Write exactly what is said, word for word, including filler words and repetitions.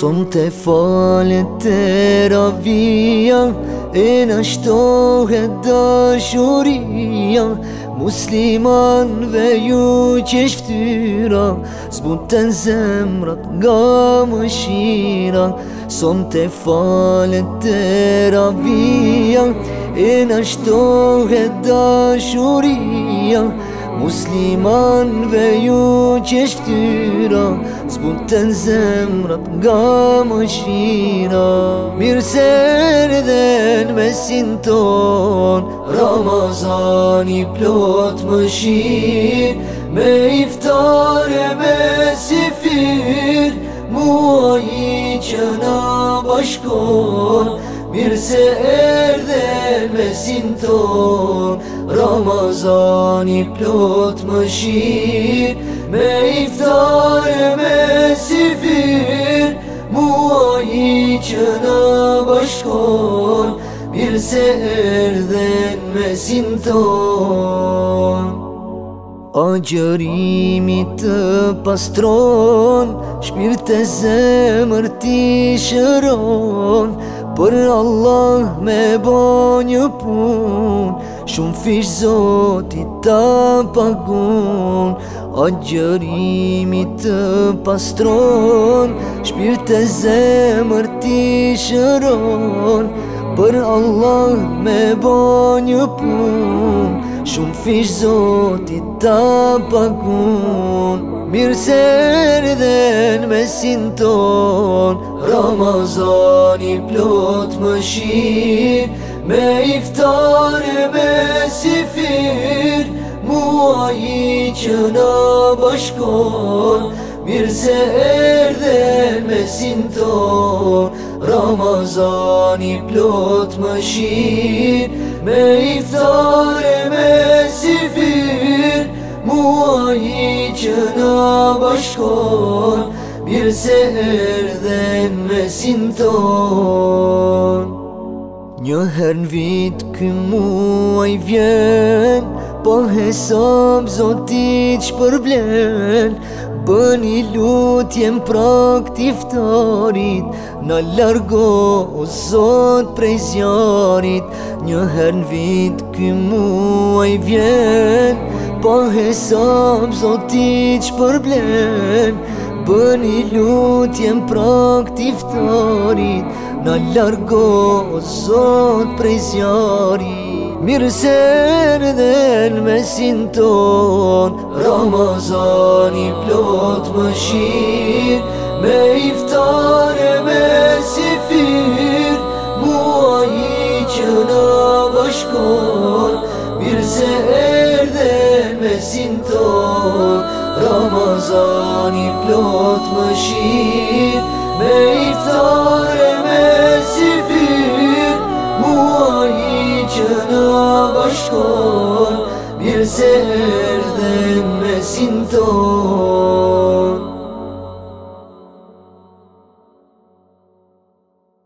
Sonte falet teravia e na shtohet dashuria, muslimanve ju qesh ftyra, zbuten zemrat nga mëshira. Sonte falet teravia e na shtohet dashuria, muslimanve ju qesh ftyra, zbuten zemrat nga mëshira. Mirë se erdhen mesin ton, Ramazani plot mëshirë, me iftare me sifir, muaji që na bashkon. Mirë se erdhen mesin ton, Ramazani plot mëshirë, me iftare me sifir, muaji që na bashkon. Mirë se erdhen mesin ton. Agjërimi të pastron, shpirt e zemër ti shëron, për Allah me bo një pun, shumë fish Zotit ta pagun. Agjërimi të pastron, shpirt e zemër ti shëron, për Allah me bo një pun, shumë fish Zotit ta pagun. Mirë se erdhen mesin ton, Ramazani plot mëshirë, me iftare me sifir, muaji që na bashkon. Mirë se erdhen mesin ton, Ramazani plot mëshirë, me iftare me sifir, muaji që na bashkon. Mirë se erdhen mesin ton. Një her n'vit ky muaj vjen, po hesab Zotit shpërblen. Bëni lutjen prak t'iftarit, na largo o Zot prej zjarit. Një her n'vit ky muaj vjen, po hesab Zotit shpërblen. Bëni lutjen prak t'iftarit, na largo o Zot prej zjarit. Mirë se erdhen mesin ton, Ramazani plot mëshirë, me iftare me sifir, muaji që na bashkon. Mirë se erdhen mesin ton, Ramazani plot mëshirë, me iftare me sifir, muaji që na bashkon. Mirë se erdhen mesin ton.